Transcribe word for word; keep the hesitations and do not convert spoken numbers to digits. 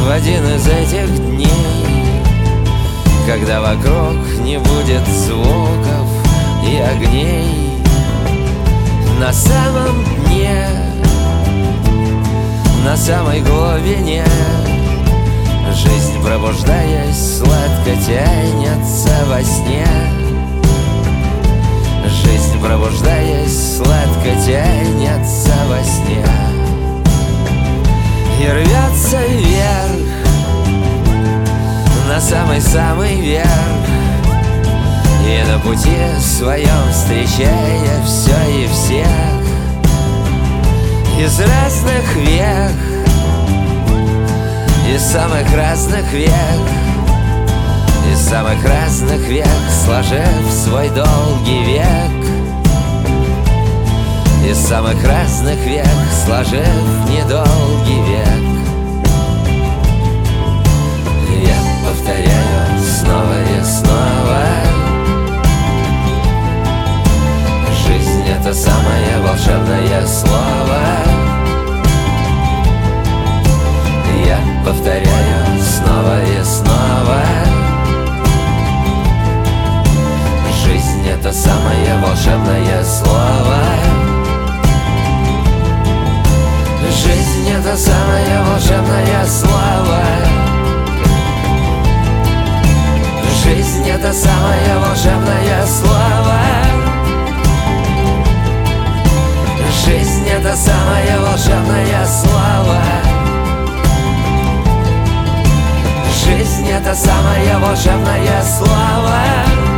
в один из этих дней, когда вокруг не будет звуков и огней, на самом дне, на самой глубине жизнь, пробуждаясь, сладко тянется во сне. Жизнь, пробуждаясь, сладко тянется во сне и рвется вверх, на самый-самый верх, и на пути своем встречая все и всех из разных век, из самых разных век, из самых разных век, сложив свой долгий век, из самых разных век, сложив недолгий век. Я повторяю снова и снова: жизнь — это самое волшебное слово. Я повторяю снова и снова: жизнь — это самое волшебное слово. Жизнь — это самое волшебное слово. Жизнь — это самое волшебное слово. Жизнь — это самое волшебное слово. Жизнь — это самое волшебное слово.